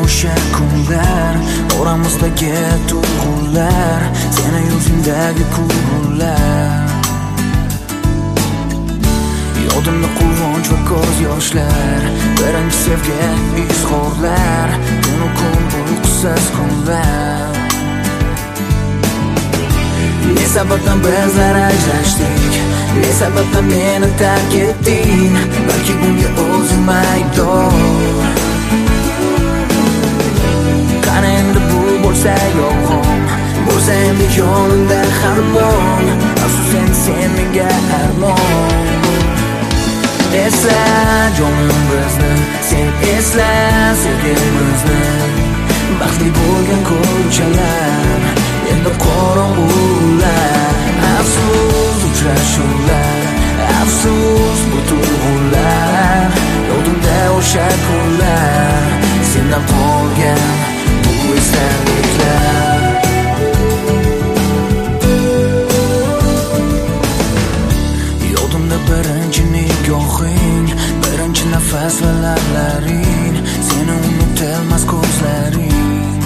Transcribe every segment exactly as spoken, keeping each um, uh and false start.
o'sha kunlar, oramizdagi tuyg'ular, seni yuzingdagi kulgular. Yodimda quvonch va ko'z yoshlar, birinchi sevgi izhorlar, tunu kun uyqusiz kunlar. Ne sababdan bizlar ajrashdik, ne sababdan meni tark etding, balki bunga o'zim aybdor. Qani endi bu bo'lsa yolg'on, bo'lsa endi yonimda harmon, afsus endi sen menga armon. Esla jonim bizni, sen esla sevgimizni, baxtli bo'lgan ko'chalar, endi qorong'ular. Afsus uchrashuvlar, afsus bu tuyg'ular, yodimda o'sha kunlar, sendan qolgan bu esdaliklar. Yodimda birinchi nigohing, birinchi nafas va lablaring, seni unutilmas ko'zlaring.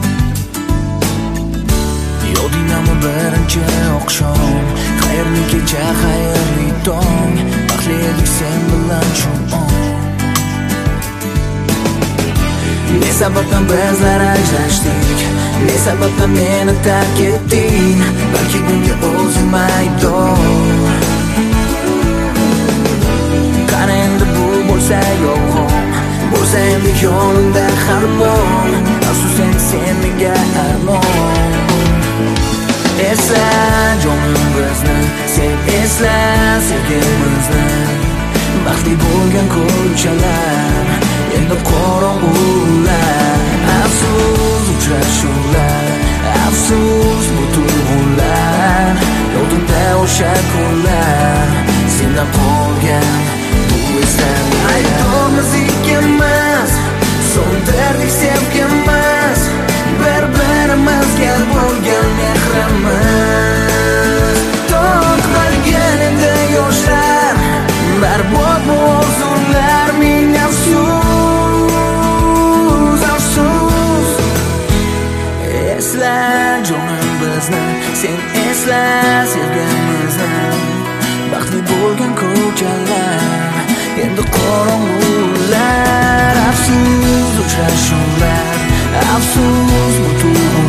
Yodingdami birinchi oqshom, xayrli kecha, xayrli tong, baxtli edik sen bilan shu on. Ne sababdan bizlar ajrashdik, ne sababdan meni tark etding, balki bunga o'zim aybdor. Qani endi bu bo'lsa yolg'on, bo'lsa endi yonimda harmon, afsus endi sen menga armon. Esla jonim bizni, sen esla sevgimizni, baxtli bo'lgan ko'chalar, endi qorong'ular. Afsus uchrashuvlar, afsus bu tuyg'ular, yodimda o'sha kunlar, sendan qolgan bu esdaliklar. Aybdormiz ikkalamiz, so'ndirdik sevgimiz, bir-birimizga bo'lgan mehrimiz. To'xtalgan endi yoshlar, barbod bu orzular, ming afsus, afsus. Esla jonim bizni, sen esla sevgimizni, baxtli bo'lgan ko'chalar, endi qorong'ular. Afsus uchrashuvlar, afsus bu tuyg'ular,